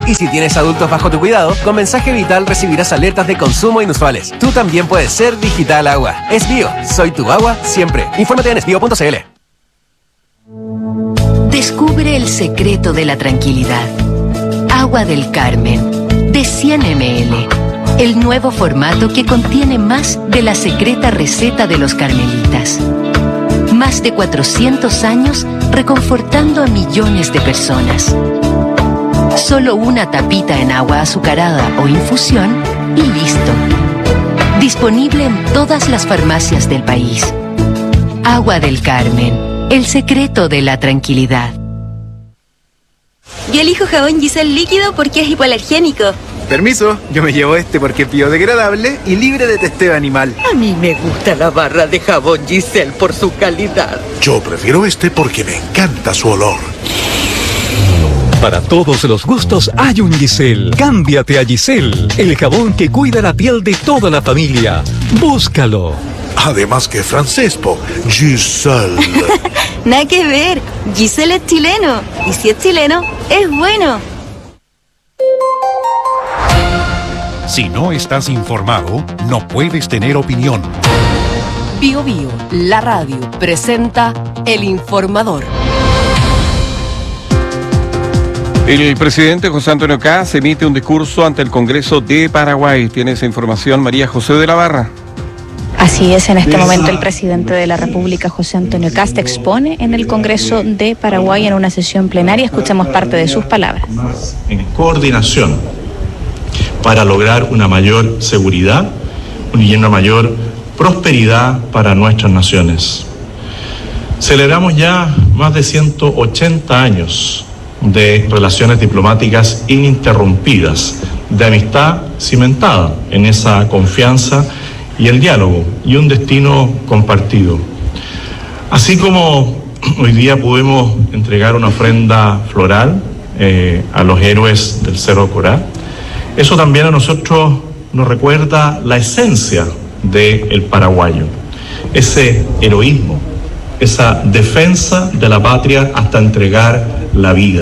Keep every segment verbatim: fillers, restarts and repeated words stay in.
Y si tienes adultos bajo tu cuidado, con Mensaje Vital recibirás alertas de consumo inusuales. Tú también puedes ser Digital Agua. Es Bio. Soy tu agua siempre. Infórmate en esbio punto c l. Descubre el secreto de la tranquilidad. Agua del Carmen, de cien mililitros. El nuevo formato que contiene más de la secreta receta de los carmelitas. Más de cuatrocientos años reconfortando a millones de personas. Solo una tapita en agua azucarada o infusión y listo. Disponible en todas las farmacias del país. Agua del Carmen, el secreto de la tranquilidad. Yo elijo jabón Giselle líquido porque es hipoalergénico. Permiso, yo me llevo este porque es biodegradable y libre de testeo animal. A mí me gusta la barra de jabón Giselle por su calidad. Yo prefiero este porque me encanta su olor. Para todos los gustos hay un Giselle. Cámbiate a Giselle, el jabón que cuida la piel de toda la familia. Búscalo. Además que es francés, po. Giselle. Nada que ver. Giselle es chileno. Y si es chileno, es bueno. Si no estás informado, no puedes tener opinión. Bio Bio, la radio, presenta El Informador. El presidente José Antonio Kast emite un discurso ante el Congreso de Paraguay. Tiene esa información María José de la Barra. Así es, en este momento el presidente de la República, José Antonio Kast, expone en el Congreso de Paraguay en una sesión plenaria. Escuchemos parte de sus palabras. En coordinación para lograr una mayor seguridad y una mayor prosperidad para nuestras naciones. Celebramos ya más de ciento ochenta años de relaciones diplomáticas ininterrumpidas, de amistad cimentada en esa confianza y el diálogo y un destino compartido. Así como hoy día pudimos entregar una ofrenda floral eh, a los héroes del Cerro Corá, eso también a nosotros nos recuerda la esencia del paraguayo, ese heroísmo, esa defensa de la patria hasta entregar la vida.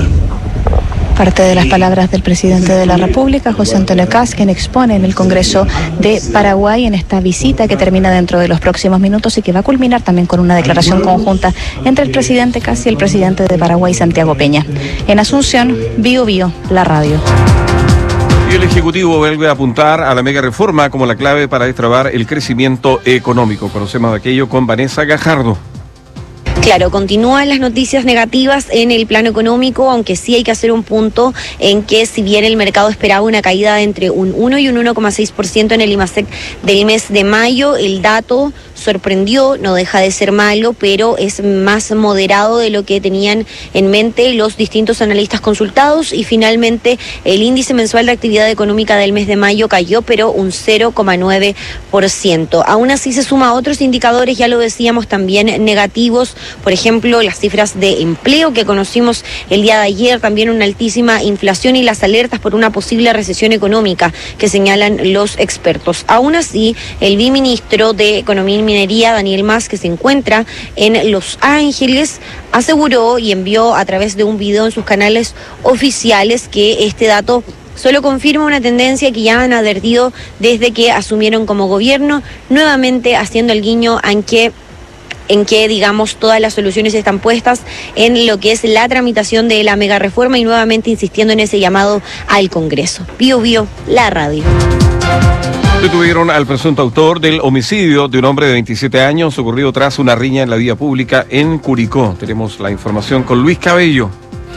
Parte de las palabras del presidente de la República, José Antonio Kast, quien expone en el Congreso de Paraguay en esta visita que termina dentro de los próximos minutos y que va a culminar también con una declaración conjunta entre el presidente Kast y el presidente de Paraguay, Santiago Peña. En Asunción, Bio Bio, la radio. Y el Ejecutivo vuelve a apuntar a la mega reforma como la clave para destrabar el crecimiento económico. Conocemos de aquello con Vanessa Gajardo. Claro, continúan las noticias negativas en el plano económico, aunque sí hay que hacer un punto en que si bien el mercado esperaba una caída de entre un uno y un uno coma seis por ciento en el IMASEC del mes de mayo, el dato sorprendió, no deja de ser malo, pero es más moderado de lo que tenían en mente los distintos analistas consultados y finalmente el índice mensual de actividad económica del mes de mayo cayó, pero un cero coma nueve por ciento. Aún así se suma a otros indicadores, ya lo decíamos, también negativos. Por ejemplo, las cifras de empleo que conocimos el día de ayer, también una altísima inflación y las alertas por una posible recesión económica que señalan los expertos. Aún así, el viceministro de Economía y Minería, Daniel Mas, que se encuentra en Los Ángeles, aseguró y envió a través de un video en sus canales oficiales que este dato solo confirma una tendencia que ya han advertido desde que asumieron como gobierno, nuevamente haciendo el guiño en que en que, digamos, todas las soluciones están puestas en lo que es la tramitación de la mega reforma y nuevamente insistiendo en ese llamado al Congreso. Bio Bio, la radio. Detuvieron al presunto autor del homicidio de un hombre de veintisiete años ocurrido tras una riña en la vía pública en Curicó. Tenemos la información con Luis Cabello.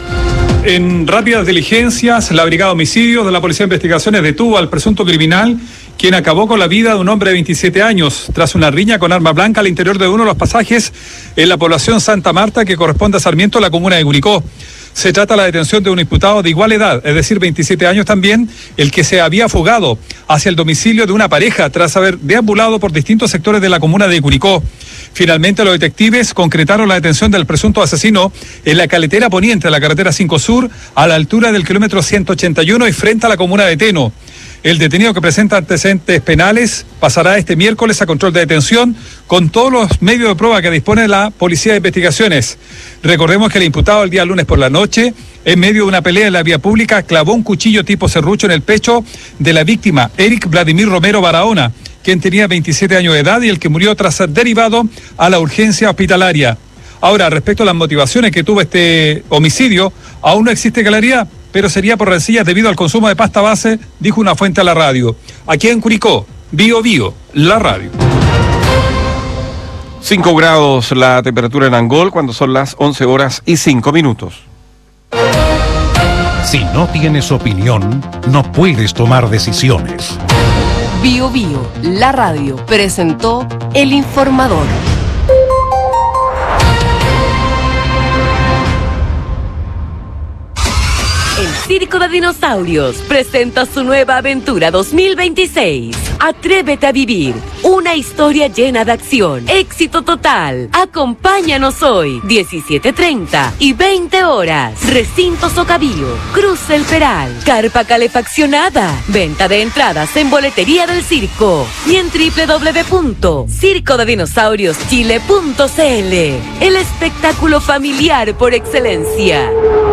En rápidas diligencias, la Brigada de Homicidios de la Policía de Investigaciones detuvo al presunto criminal, quien acabó con la vida de un hombre de veintisiete años, tras una riña con arma blanca al interior de uno de los pasajes en la población Santa Marta, que corresponde a Sarmiento, la comuna de Curicó. Se trata de la detención de un imputado de igual edad, es decir, veintisiete años también, el que se había fugado hacia el domicilio de una pareja tras haber deambulado por distintos sectores de la comuna de Curicó. Finalmente, los detectives concretaron la detención del presunto asesino en la caletera poniente de la carretera cinco Sur, a la altura del kilómetro ciento ochenta y uno y frente a la comuna de Teno. El detenido, que presenta antecedentes penales, pasará este miércoles a control de detención con todos los medios de prueba que dispone la Policía de Investigaciones. Recordemos que el imputado el día lunes por la noche, en medio de una pelea en la vía pública, clavó un cuchillo tipo serrucho en el pecho de la víctima, Eric Vladimir Romero Barahona, quien tenía veintisiete años de edad y el que murió tras ser derivado a la urgencia hospitalaria. Ahora, respecto a las motivaciones que tuvo este homicidio, aún no existe claridad, pero sería por rencillas debido al consumo de pasta base, dijo una fuente a la radio. Aquí en Curicó, Bio Bio, la radio. cinco grados la temperatura en Angol cuando son las once horas y cinco minutos. Si no tienes opinión, no puedes tomar decisiones. Bio Bio, la radio, presentó El Informador. El Circo de Dinosaurios presenta su nueva aventura dos mil veintiséis. Atrévete a vivir una historia llena de acción, éxito total. Acompáñanos hoy, diecisiete treinta y veinte horas. Recinto Socabío, Cruz El Peral, carpa calefaccionada. Venta de entradas en boletería del circo y en doble u doble u doble u punto circo de dinosaurios chile punto c l. El espectáculo familiar por excelencia.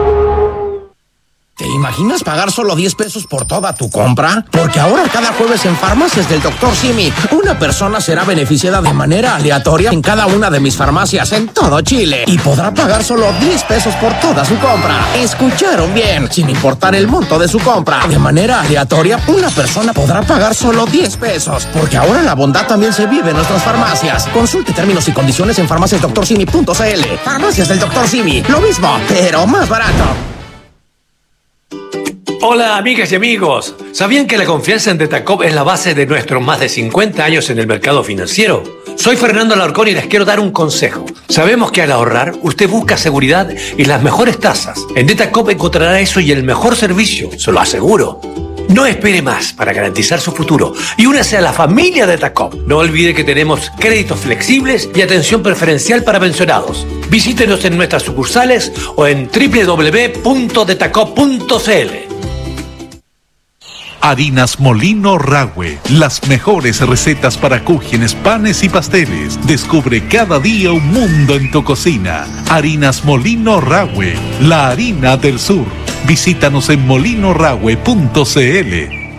¿Te imaginas pagar solo diez pesos por toda tu compra? Porque ahora cada jueves en Farmacias del doctor Simi, una persona será beneficiada de manera aleatoria en cada una de mis farmacias en todo Chile y podrá pagar solo diez pesos por toda su compra. ¿Escucharon bien? Sin importar el monto de su compra, de manera aleatoria, una persona podrá pagar solo diez pesos. Porque ahora la bondad también se vive en nuestras farmacias. Consulte términos y condiciones en farmacias doctor simi punto c l. Farmacias del doctor Simi, lo mismo, pero más barato. Hola amigas y amigos, ¿sabían que la confianza en Detacop es la base de nuestros más de cincuenta años en el mercado financiero? Soy Fernando Alarcón y les quiero dar un consejo. Sabemos que al ahorrar usted busca seguridad y las mejores tasas. En Detacop encontrará eso y el mejor servicio, se lo aseguro. No espere más para garantizar su futuro y únase a la familia Detacop. No olvide que tenemos créditos flexibles y atención preferencial para pensionados. Visítenos en nuestras sucursales o en doble u doble u doble u punto detacop punto c l. Harinas Molino Rahue, las mejores recetas para cúgenes, panes y pasteles. Descubre cada día un mundo en tu cocina. Harinas Molino Rahue, la harina del sur. Visítanos en molino rahue punto c l.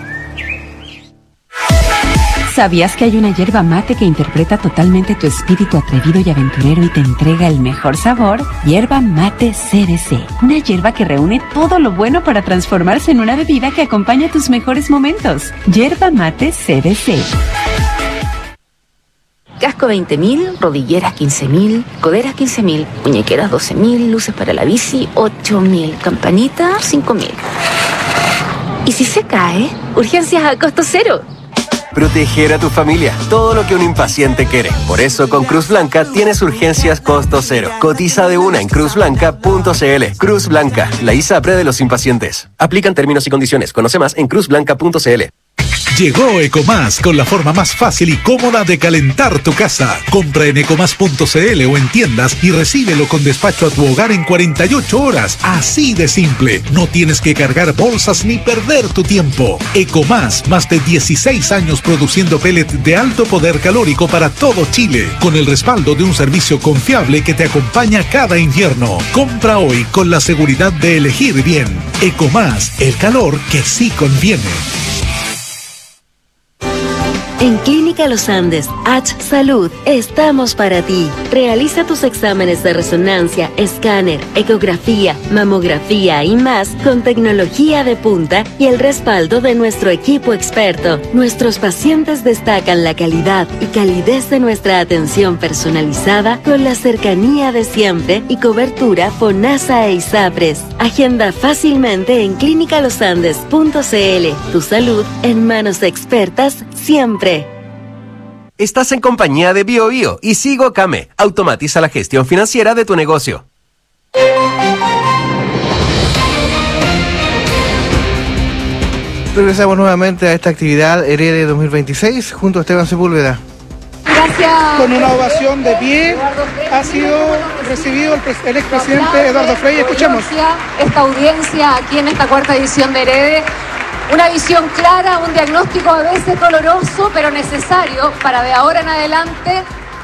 ¿Sabías que hay una yerba mate que interpreta totalmente tu espíritu atrevido y aventurero y te entrega el mejor sabor? Yerba Mate C B C, una yerba que reúne todo lo bueno para transformarse en una bebida que acompaña tus mejores momentos. Yerba Mate C B C. Casco veinte mil, rodilleras quince mil, coderas quince mil, muñequeras doce mil, luces para la bici ocho mil, campanita cinco mil. ¿Y si se cae? Urgencias a costo cero. Proteger a tu familia, todo lo que un impaciente quiere. Por eso con Cruz Blanca tienes urgencias costo cero. Cotiza de una en cruz blanca punto c l. Cruz Blanca, la ISAPRE de los impacientes. Aplican términos y condiciones. Conoce más en cruz blanca punto c l. Llegó Ecomás con la forma más fácil y cómoda de calentar tu casa. Compra en ecomás punto c l o en tiendas y recíbelo con despacho a tu hogar en cuarenta y ocho horas. Así de simple. No tienes que cargar bolsas ni perder tu tiempo. Ecomás, más de dieciséis años produciendo pellets de alto poder calórico para todo Chile, con el respaldo de un servicio confiable que te acompaña cada invierno. Compra hoy con la seguridad de elegir bien. Ecomás, el calor que sí conviene. En Clínica Los Andes, H Salud, estamos para ti. Realiza tus exámenes de resonancia, escáner, ecografía, mamografía y más con tecnología de punta y el respaldo de nuestro equipo experto. Nuestros pacientes destacan la calidad y calidez de nuestra atención personalizada con la cercanía de siempre y cobertura FONASA e ISAPRES. Agenda fácilmente en clínica los andes punto c l. Tu salud en manos expertas siempre. Estás en compañía de Bio Bio y Sigo Came. Automatiza la gestión financiera de tu negocio. Regresamos nuevamente a esta actividad Herede dos mil veintiséis junto a Esteban Sepúlveda. Gracias. Con una ovación de pie ha sido recibido el, el expresidente Eduardo Frei. Escuchamos. Esta audiencia aquí en esta cuarta edición de Herede. Una visión clara, un diagnóstico a veces doloroso, pero necesario para de ahora en adelante.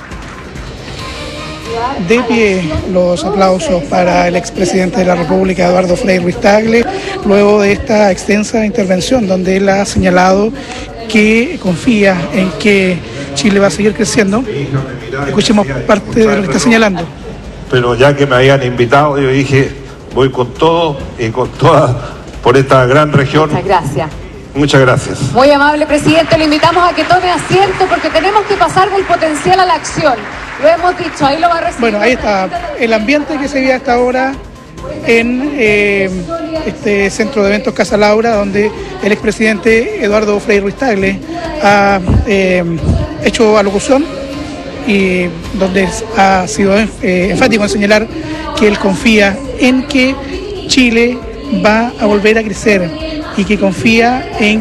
De pie los aplausos para el expresidente de la República, Eduardo Frei Ruiz-Tagle, luego de esta extensa intervención donde él ha señalado que confía en que Chile va a seguir creciendo. Escuchemos parte de lo que está señalando. Pero ya que me habían invitado, yo dije, voy con todo y con toda por esta gran región. Muchas gracias. Muchas gracias. Muy amable, presidente. Le invitamos a que tome asiento porque tenemos que pasar del potencial a la acción. Lo hemos dicho, ahí lo va a recibir. Bueno, ahí está el ambiente que se vive hasta ahora en eh, este centro de eventos Casa Laura, donde el expresidente Eduardo Frei Ruiz-Tagle ha eh, hecho alocución y donde ha sido eh, enfático en señalar que él confía en que Chile va a volver a crecer y que confía en